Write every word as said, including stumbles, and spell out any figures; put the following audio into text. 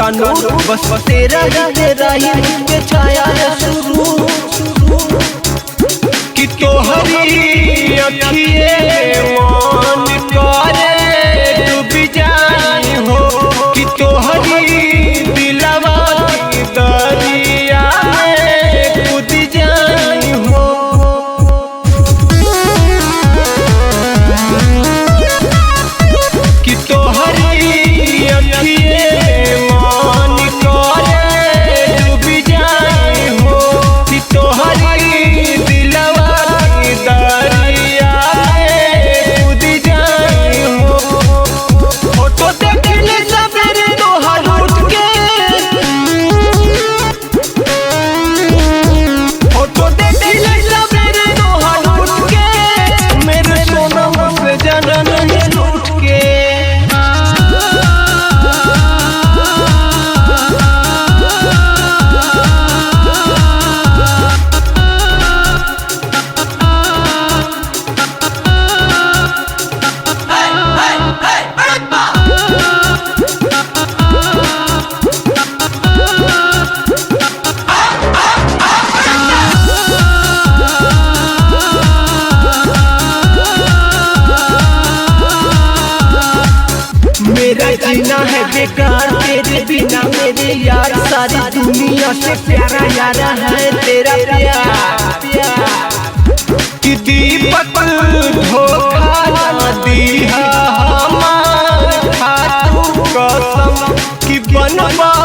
कानून बस तेरा ही तेरा ही के छाया शुरू कि तोहरी अखिए मन करे डूबी जाई हो कि तोहरी दिलवा की दरिया में कूद जाई हो कि तोहरी अखिए मन करे डूबी जाई हो कि तोहरी मेरा जीना है बेकार तेरे बिना मेरे यार सारी दुनिया से प्यारा यारा है तेरा प्यार कि दीपक धोखा न दिया हमार खातू कसम कि बनवा